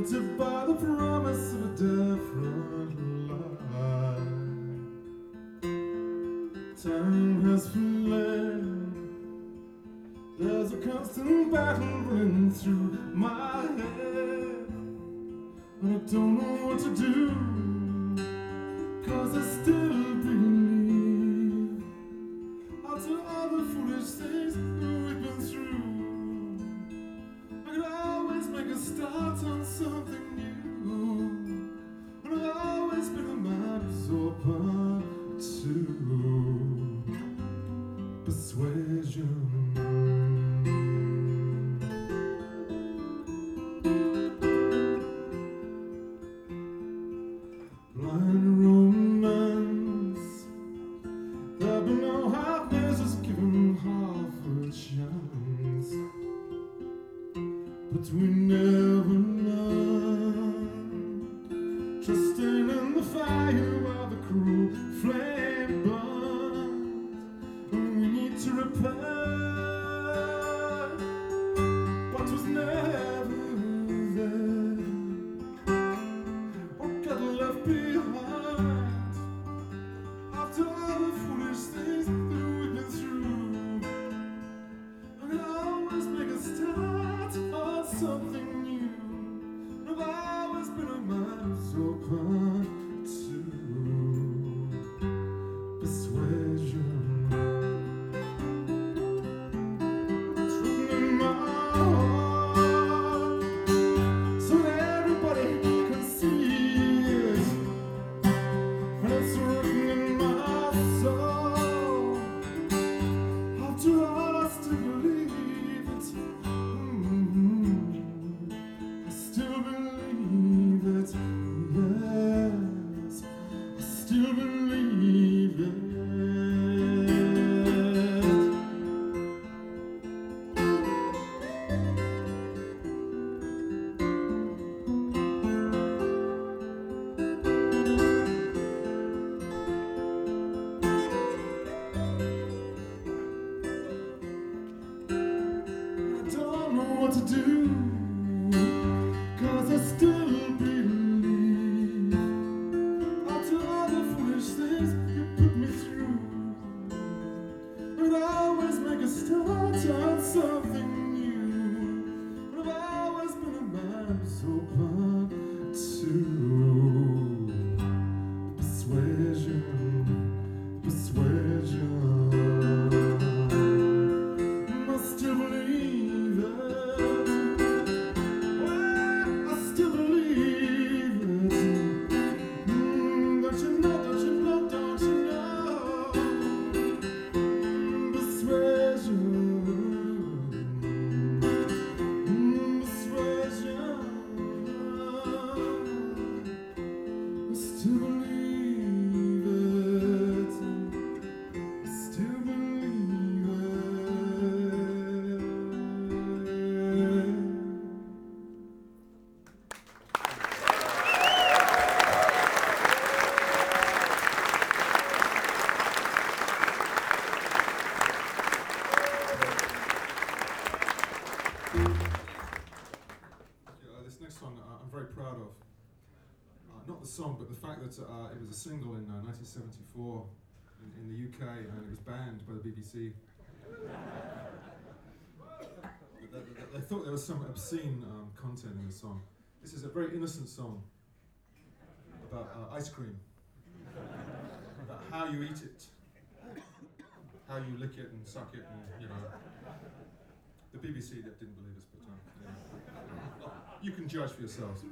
haunted by the promise of a different life. Time has fled. There's a constant battle running through my head, and I don't know what to do, 'cause I still believe after all the foolish things we've been through, I could always make a start on something new, and I've always been a man who's open to persuasion. Blind romance, there'll be no half measures given half a chance, but we never learn, trusting in the fire while the cruel flame burns, and we need to repair what was never there, what got left behind after all the foolish things that we've been through. I can always make a start on something new, and I've always been a man who's open to persuasion. It's written in my heart so that everybody can see it, and it's written in my soul. After all, I still believe it. I still believe it. Yes, I still believe it. I don't know what to do, 'cause I still believe after all the foolish things you put me through, I'd always make a start on something new, and I've always been a man who's open to persuasion, persuasion. I still believe it. Well, I still believe it. Don't you know, don't you know, don't you know? Persuasion. Persuasion. I still believe it. I still believe it. This next song I'm very proud of. Not the song, but the fact that it was a single in 1974 in the UK, and it was banned by the BBC. They thought there was some obscene content in the song. This is a very innocent song about ice cream, about how you eat it, how you lick it and suck it, and you know. The BBC didn't believe us, but you can judge for yourselves.